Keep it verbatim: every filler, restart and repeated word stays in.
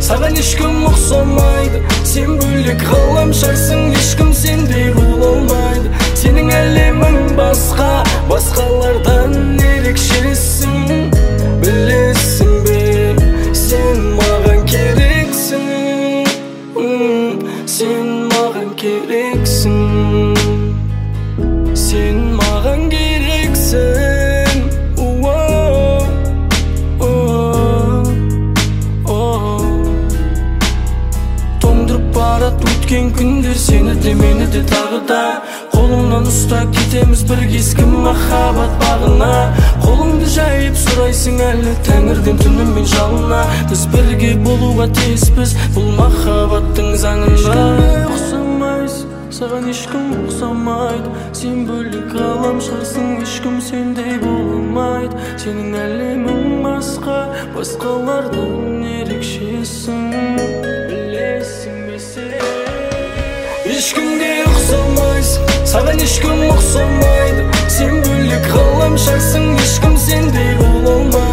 саған ешкім ұқсамайды. Сен бөлек ғаламшарсың, ешкім сендей бола алмайды. Сенің әлемің басқа, басқалардан ерекшесің. Білесің бе, сен маған керексің. Сен маған керексің. Сен маған керексің. Тоңдырып барат өткен күндер, сені де мені де тағы да. Қолыңнан ұста, кетеміз бір кескі махаббат бағына. Қолыңды жайып сұрайсың әлі тәңірден түнімен жалына. Біз бірге болуға тиіспіз бұл махаббаттың заңында. Ұқсамайсың, саған ешкім ұқсамайды. Сен бөлек ғаламшарсың, ешкім сендей бола алмайды. Сенің әлемің басқа, басқалардан ерекшесің. Білесің бе сен? Ешкімге ұқсамайсың, саған ешкім ұқсамайды. Сен бөлек ғаламшарсың, ешкім сендей бола алмайды.